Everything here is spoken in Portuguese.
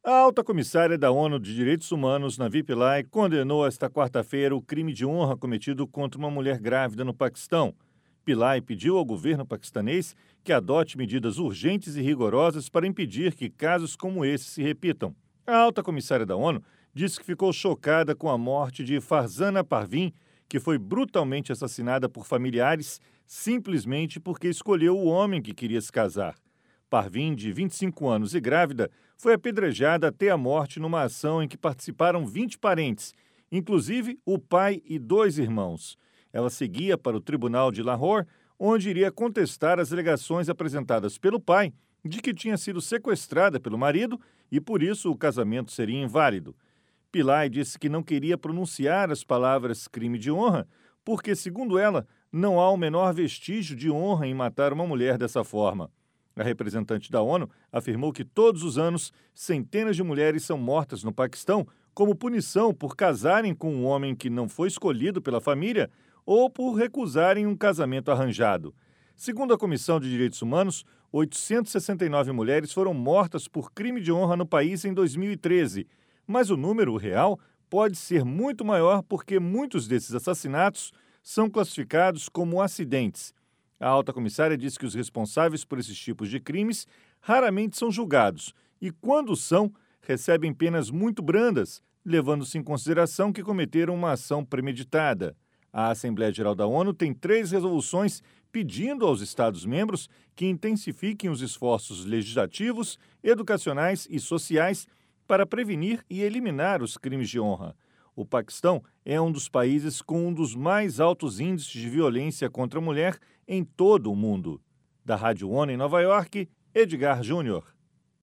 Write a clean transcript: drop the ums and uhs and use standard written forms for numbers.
A alta comissária da ONU de Direitos Humanos, Navi Pillay, condenou esta quarta-feira o crime de honra cometido contra uma mulher grávida no Paquistão. Pillay pediu ao governo paquistanês que adote medidas urgentes e rigorosas para impedir que casos como esse se repitam. A alta comissária da ONU disse que ficou chocada com a morte de Farzana Parvin, que foi brutalmente assassinada por familiares simplesmente porque escolheu o homem que queria se casar. Parvin, de 25 anos e grávida, foi apedrejada até a morte numa ação em que participaram 20 parentes, inclusive o pai e 2 irmãos. Ela seguia para o tribunal de Lahore, onde iria contestar as alegações apresentadas pelo pai de que tinha sido sequestrada pelo marido e por isso o casamento seria inválido. Pillay disse que não queria pronunciar as palavras crime de honra porque, segundo ela, não há o menor vestígio de honra em matar uma mulher dessa forma. A representante da ONU afirmou que todos os anos centenas de mulheres são mortas no Paquistão como punição por casarem com um homem que não foi escolhido pela família ou por recusarem um casamento arranjado. Segundo a Comissão de Direitos Humanos, 869 mulheres foram mortas por crime de honra no país em 2013, mas o número real pode ser muito maior porque muitos desses assassinatos são classificados como acidentes. A alta comissária disse que os responsáveis por esses tipos de crimes raramente são julgados e, quando são, recebem penas muito brandas, levando-se em consideração que cometeram uma ação premeditada. A Assembleia Geral da ONU tem 3 resoluções pedindo aos Estados-membros que intensifiquem os esforços legislativos, educacionais e sociais para prevenir e eliminar os crimes de honra. O Paquistão é um dos países com um dos mais altos índices de violência contra a mulher em todo o mundo. Da Rádio ONU em Nova York, Edgar Júnior.